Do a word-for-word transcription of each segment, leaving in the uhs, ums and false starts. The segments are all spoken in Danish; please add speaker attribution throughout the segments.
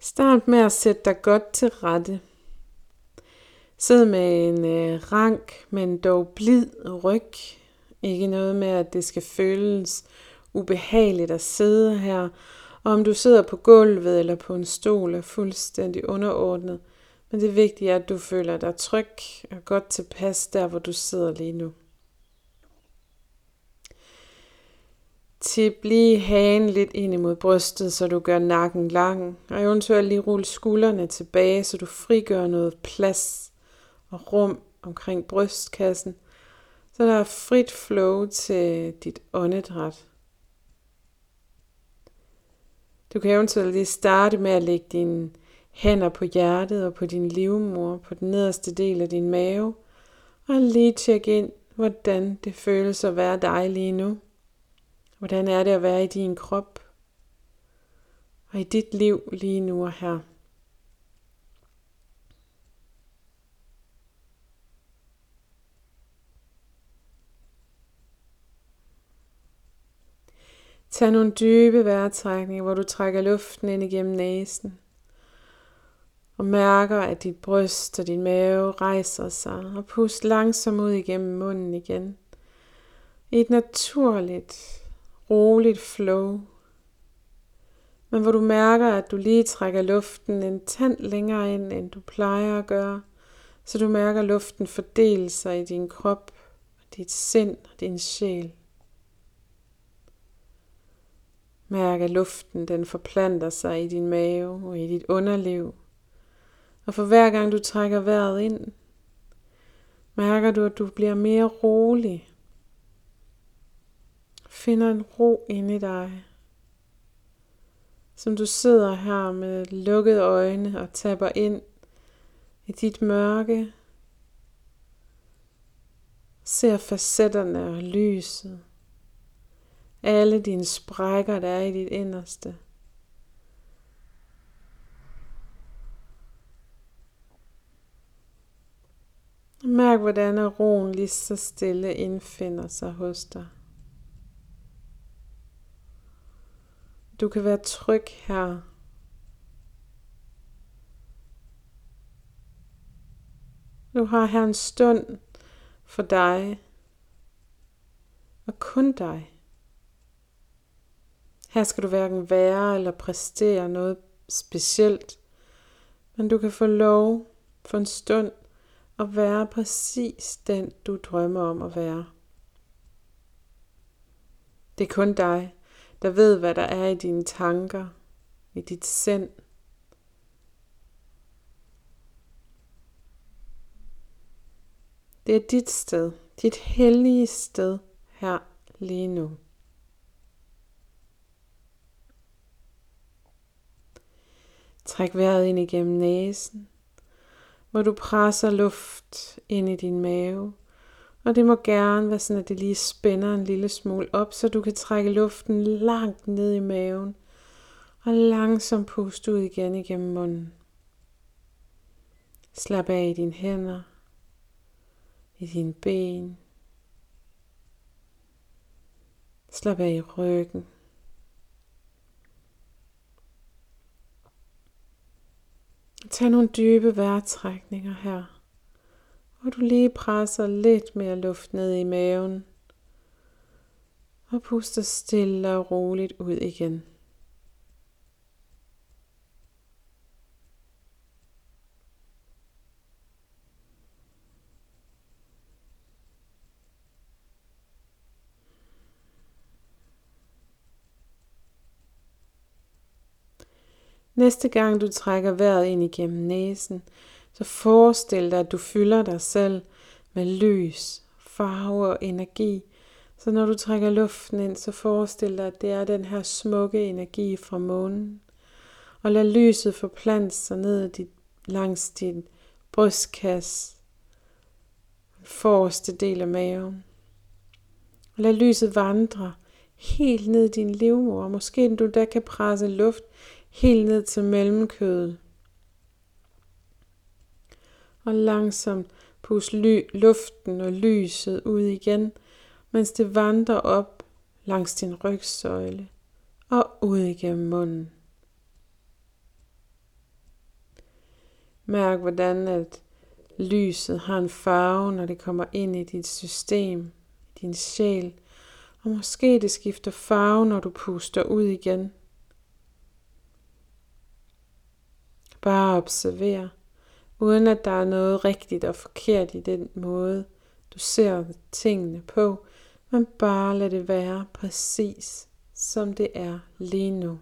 Speaker 1: Start med at sætte dig godt til rette. Sid med en øh, rank, men dog blid ryg. Ikke noget med, at det skal føles ubehageligt at sidde her. Og om du sidder på gulvet eller på en stol er fuldstændig underordnet. Men det vigtige er, at du føler dig tryg og godt tilpas der, hvor du sidder lige nu. Tip lige hagen lidt ind imod brystet, så du gør nakken lang, og eventuelt lige rulle skuldrene tilbage, så du frigør noget plads og rum omkring brystkassen, så der er frit flow til dit åndedræt. Du kan eventuelt lige starte med at lægge dine hænder på hjertet og på din livmoder, på den nederste del af din mave, og lige tjekke ind, hvordan det føles at være dig lige nu. Hvordan er det at være i din krop og i dit liv lige nu og her? Tag nogle dybe vejrtrækninger, hvor du trækker luften ind igennem næsen og mærker, at dit bryst og din mave rejser sig, og pust langsomt ud igennem munden igen. I et naturligt, roligt flow, men hvor du mærker, at du lige trækker luften en tand længere ind, end du plejer at gøre, så du mærker luften fordele sig i din krop, dit sind og din sjæl. Mærk, at luften den forplanter sig i din mave og i dit underliv. Og for hver gang du trækker vejret ind, mærker du, at du bliver mere rolig. Finder en ro inde i dig. Som du sidder her med lukkede øjne og tapper ind i dit mørke. Ser facetterne og lyset. Alle dine sprækker, der er i dit inderste. Mærk, hvordan roen lige så stille indfinder sig hos dig. Du kan være tryg her. Du har her en stund for dig og kun dig. Her skal du hverken være eller præstere noget specielt, men du kan få lov for en stund at være præcis den, du drømmer om at være. Det er kun dig, der ved, hvad der er i dine tanker, i dit sind. Det er dit sted, dit hellige sted her lige nu. Træk vejret ind igennem næsen, hvor du presser luft ind i din mave. Og det må gerne være sådan, at det lige spænder en lille smule op, så du kan trække luften langt ned i maven. Og langsomt puste ud igen igennem munden. Slap af i dine hænder, i dine ben. Slap af i ryggen. Tag nogle dybe vejrtrækninger her, hvor du lige presser lidt mere luft ned i maven og puster stille og roligt ud igen. Næste gang du trækker vejret ind igennem næsen, så forestil dig, at du fylder dig selv med lys, farve og energi. Så når du trækker luften ind, så forestil dig, at det er den her smukke energi fra månen. Og lad lyset forplante sig ned dit, langs din brystkasse, forreste del af maven. Og lad lyset vandre helt ned i din livmoder. Måske du da kan presse luft helt ned til mellemkødet. Og langsomt pust ly- luften og lyset ud igen, mens det vandrer op langs din rygsøjle og ud igennem munden. Mærk, hvordan at lyset har en farve, når det kommer ind i dit system, i din sjæl. Og måske det skifter farve, når du puster ud igen. Bare observer, uden at der er noget rigtigt og forkert i den måde, du ser tingene på, men bare lad det være præcis, som det er lige nu.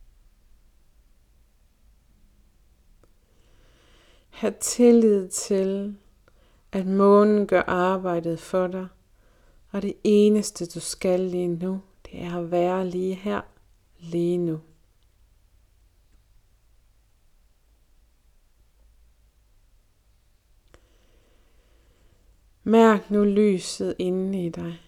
Speaker 1: Ha' tillid til, at månen gør arbejdet for dig, og det eneste du skal lige nu, det er at være lige her, lige nu. Mærk nu lyset inde i dig.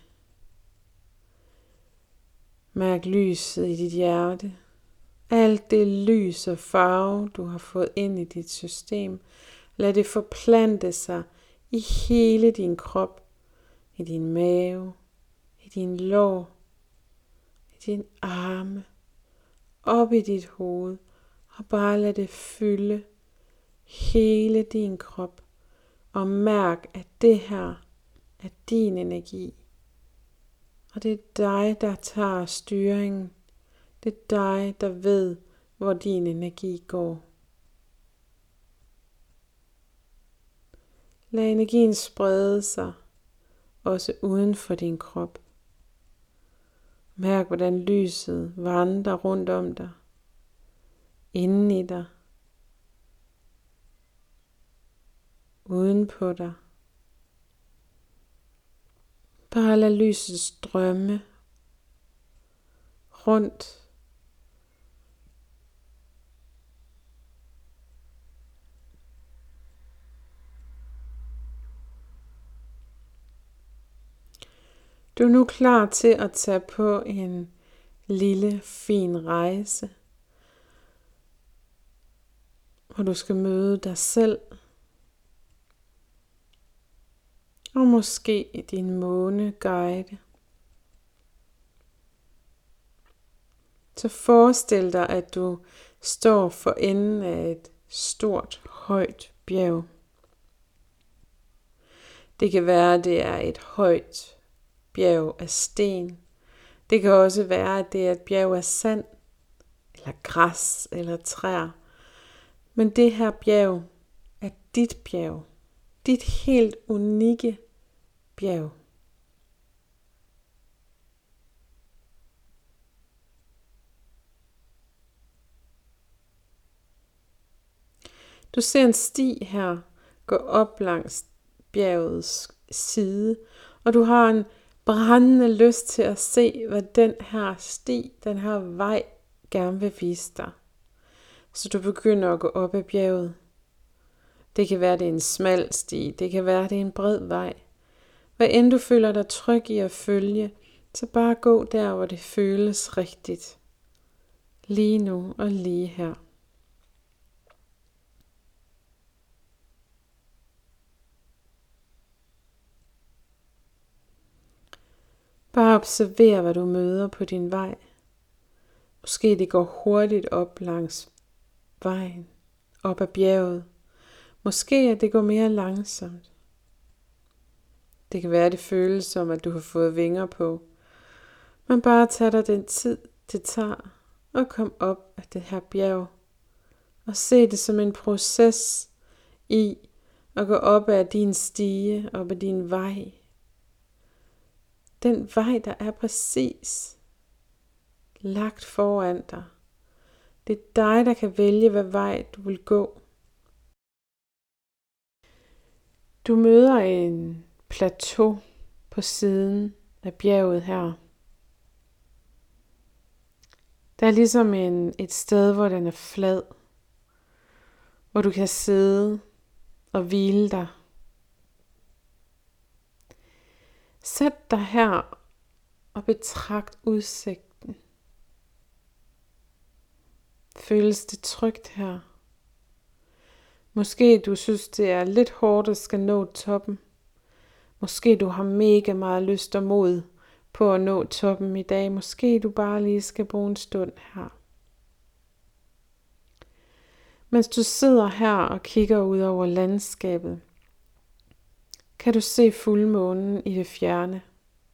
Speaker 1: Mærk lyset i dit hjerte. Alt det lys og farve, du har fået ind i dit system, lad det forplante sig i hele din krop, i din mave, i din lår, i din arme, op i dit hoved, og bare lad det fylde hele din krop. Og mærk, at det her er din energi. Og det er dig, der tager styringen. Det er dig, der ved, hvor din energi går. Lad energien sprede sig, også uden for din krop. Mærk, hvordan lyset vandrer rundt om dig, inden i dig, uden på dig. Bare lad lyset strømme rundt. Du er nu klar til at tage på en lille, fin rejse, hvor du skal møde dig selv, og måske din måneguide. Så forestil dig, at du står for enden af et stort, højt bjerg. Det kan være, at det er et højt bjerg af sten. Det kan også være, at det er et bjerg af sand, eller græs, eller træer. Men det her bjerg er dit bjerg. Dit helt unikke bjerg. Du ser en sti her gå op langs bjergets side, og du har en brændende lyst til at se, hvad den her sti, den her vej, gerne vil vise dig. Så du begynder at gå op ad bjerget. Det kan være, det er en smal sti, det kan være, det er en bred vej. Hvad end du føler dig tryg i at følge, så bare gå der, hvor det føles rigtigt. Lige nu og lige her. Bare observer, hvad du møder på din vej. Måske det går hurtigt op langs vejen, op ad bjerget. Måske at det går mere langsomt. Det kan være, at det føles som, at du har fået vinger på. Men bare tag dig den tid, det tager, og kom op af det her bjerg. Og se det som en proces i at gå op ad din stige, op ad din vej. Den vej, der er præcis lagt foran dig. Det er dig, der kan vælge, hvad vej du vil gå. Du møder en plateau på siden af bjerget her. Der er ligesom en, et sted, hvor den er flad, hvor du kan sidde og hvile dig. Sæt dig her og betragt udsigten. Føles det trygt her? Måske du synes, det er lidt hårdt at skal nå toppen. Måske du har mega meget lyst og mod på at nå toppen i dag. Måske du bare lige skal bruge en stund her. Mens du sidder her og kigger ud over landskabet, kan du se fuldmånen i det fjerne.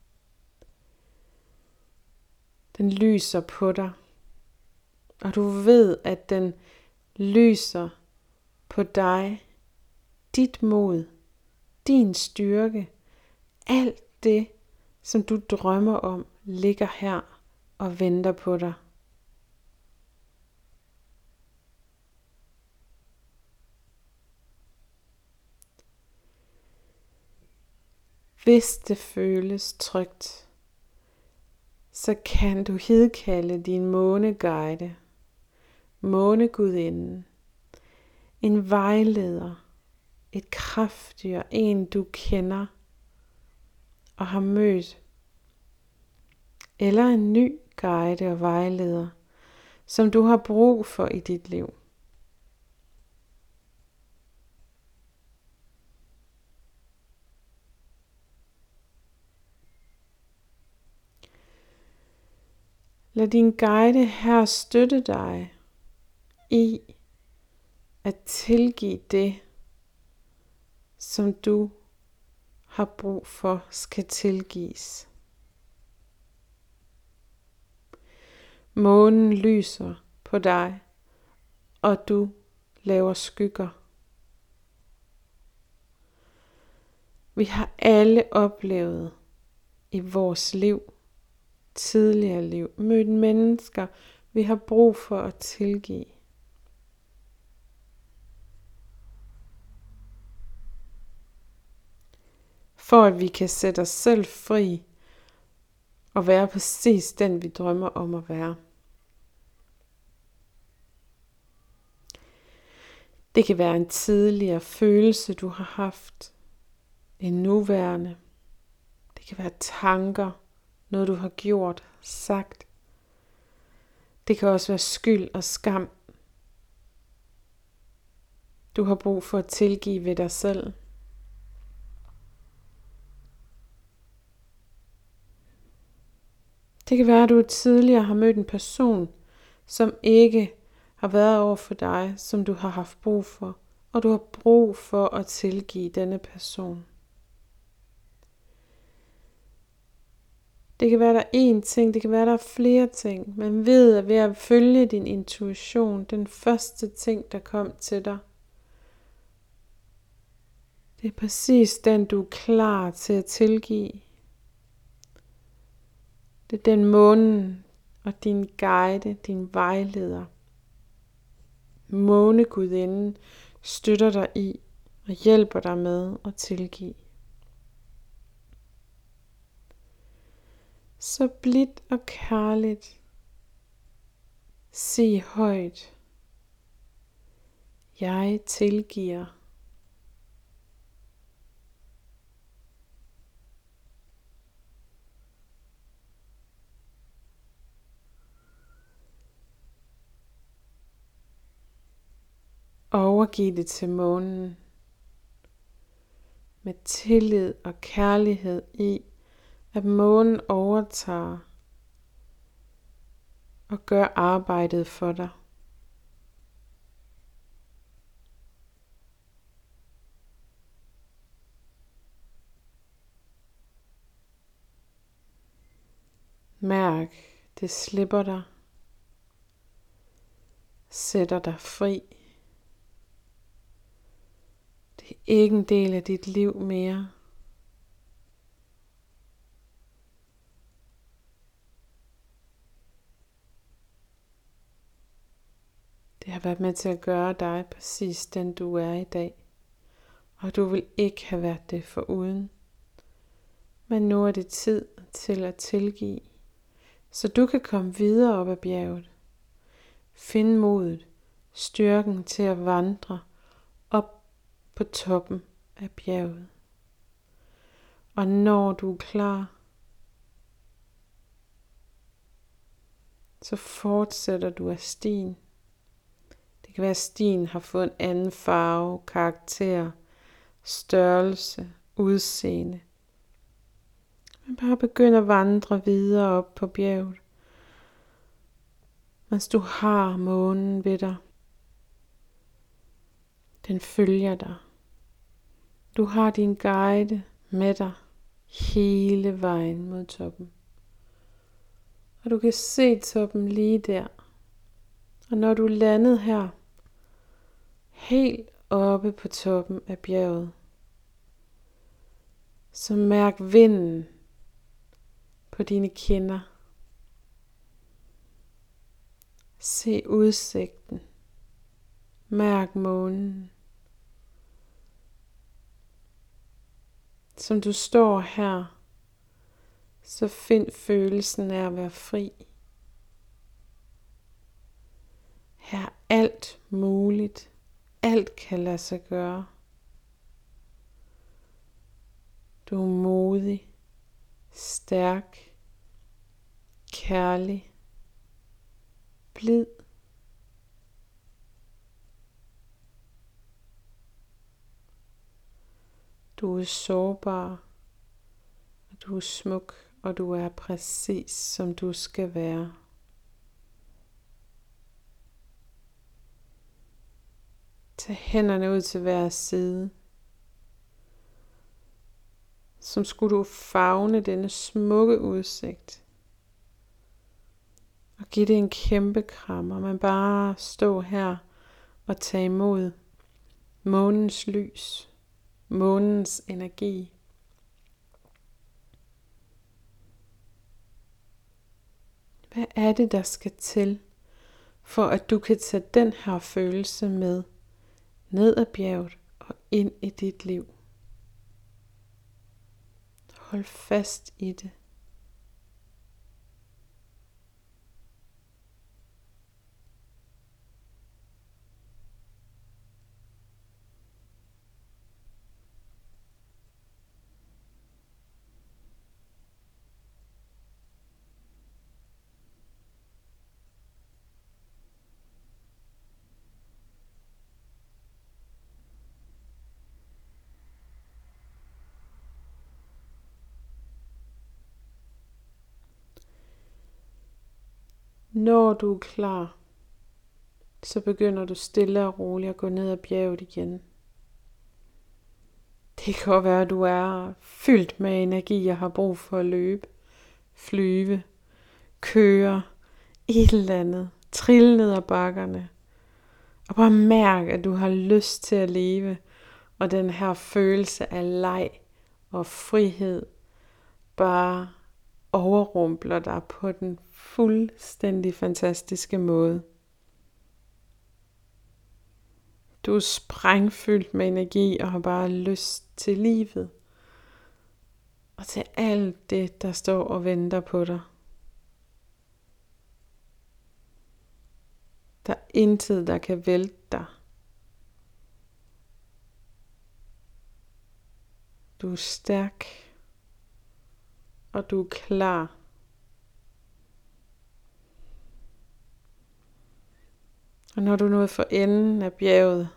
Speaker 1: Den lyser på dig, og du ved, at den lyser på dig, dit mod, din styrke, alt det, som du drømmer om, ligger her og venter på dig. Hvis det føles trygt, så kan du hidkalde din måneguide, månegudinden, en vejleder, et kraftdyr, en du kender og har mødt, eller en ny guide og vejleder, som du har brug for i dit liv. Lad din guide her støtte dig i at tilgive det, som du har brug for skal tilgives. Månen lyser på dig, og du laver skygger. Vi har alle oplevet i vores liv, tidligere liv, mødt mennesker, vi har brug for at tilgive. For at vi kan sætte os selv fri og være præcis den, vi drømmer om at være. Det kan være en tidligere følelse, du har haft, en nuværende. Det kan være tanker, noget du har gjort, sagt. Det kan også være skyld og skam. Du har brug for at tilgive ved dig selv. Det kan være, at du tidligere har mødt en person, som ikke har været over for dig, som du har haft brug for, og du har brug for at tilgive denne person. Det kan være, der er én ting, det kan være, der er flere ting, men ved at ved at følge din intuition, den første ting, der kom til dig, det er præcis den, du er klar til at tilgive. Det er den månen og din guide, din vejleder. Månegudinden støtter dig i og hjælper dig med at tilgive. Så blidt og kærligt sig højt: Jeg tilgiver. Overgiv det til månen med tillid og kærlighed i, at månen overtager og gør arbejdet for dig. Mærk, det slipper dig, sætter dig fri. Det er ikke en del af dit liv mere. Det har været med til at gøre dig præcis den du er i dag, og du vil ikke have været det foruden. Men nu er det tid til at tilgive, så du kan komme videre op ad bjerget. Find modet, styrken til at vandre op på toppen af bjerget. Og når du er klar, så fortsætter du af stien. Det kan være, at stien har fået en anden farve, karakter, størrelse, udseende. Men bare begynd at vandre videre op på bjerget, mens du har månen ved dig. Den følger dig. Du har din guide med dig hele vejen mod toppen. Og du kan se toppen lige der. Og når du er landet her, helt oppe på toppen af bjerget, så mærk vinden på dine kinder. Se udsigten. Mærk månen. Som du står her, så find følelsen af at være fri. Her er alt muligt. Alt kan lade sig gøre. Du er modig, stærk, kærlig, blid. Du er sårbar, og du er smuk, og du er præcis som du skal være. Tag hænderne ud til hver side. Som skulle du favne denne smukke udsigt. Og give det en kæmpe kram, og man bare stå her og tage imod månens lys, månens energi. Hvad er det, der skal til, for at du kan tage den her følelse med ned ad bjerget og ind i dit liv? Hold fast i det. Når du er klar, så begynder du stille og roligt at gå ned ad bjerget igen. Det kan godt være, at du er fyldt med energi og har brug for at løbe, flyve, køre, et eller andet, trille ned ad bakkerne. Og bare mærk, at du har lyst til at leve, og den her følelse af leg og frihed bare overrumpler dig på den fuldstændig fantastiske måde. Du er sprængfyldt med energi og har bare lyst til livet. Og til alt det, der står og venter på dig. Der er intet, der kan vælte dig. Du er stærk. Og du er klar. Og når du er nået for enden af bjerget,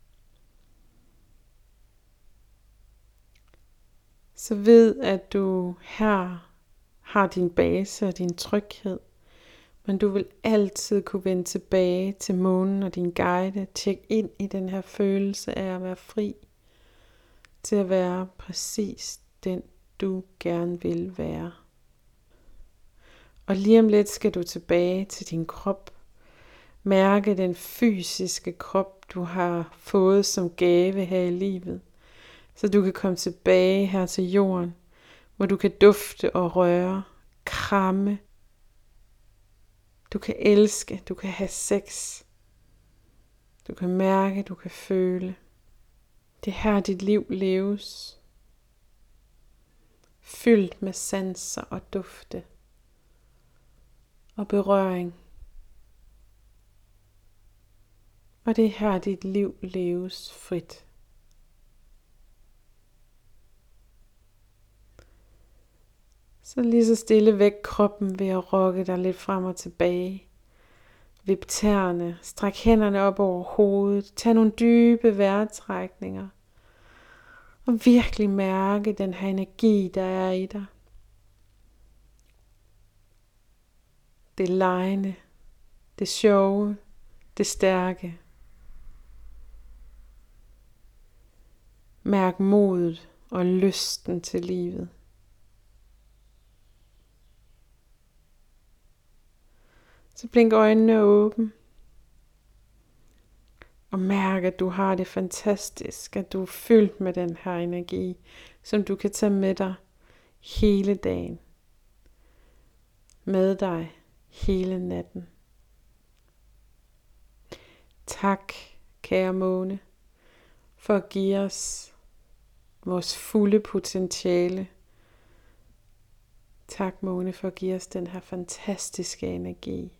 Speaker 1: så ved at du her har din base og din tryghed. Men du vil altid kunne vende tilbage til månen og din guide. Tjek ind i den her følelse af at være fri. Til at være præcis den, du gerne vil være. Og lige om lidt skal du tilbage til din krop. Mærke den fysiske krop, du har fået som gave her i livet. Så du kan komme tilbage her til jorden, hvor du kan dufte og røre, kramme. Du kan elske, du kan have sex. Du kan mærke, du kan føle. Det er her dit liv leves. Fyldt med sanser og dufte. Og berøring. Og det er her dit liv leves frit. Så lige så stille væk kroppen ved at rokke dig lidt frem og tilbage. Vip tæerne, stræk hænderne op over hovedet, tag nogle dybe vejrtrækninger. Og virkelig mærke den her energi, der er i dig. Det legende, det sjove, det stærke. Mærk modet og lysten til livet. Så blink øjnene åben. Og mærk, at du har det fantastisk, at du er fyldt med den her energi, som du kan tage med dig hele dagen. Med dig hele natten. Tak, kære måne, for at give os vores fulde potentiale. Tak, måne, for at give os den her fantastiske energi.